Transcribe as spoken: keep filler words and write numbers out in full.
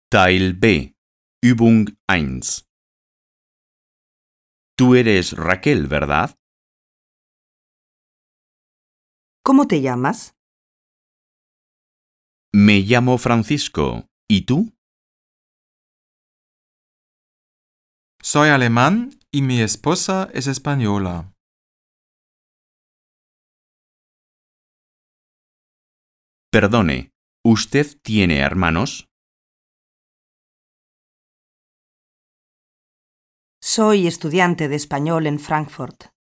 Teil B, Übung eins. Tú eres Raquel, ¿verdad? ¿Cómo te llamas? Me llamo Francisco. ¿Y tú? Soy alemán y mi esposa es española. Perdone, ¿usted tiene hermanos? Soy estudiante de español en Frankfurt.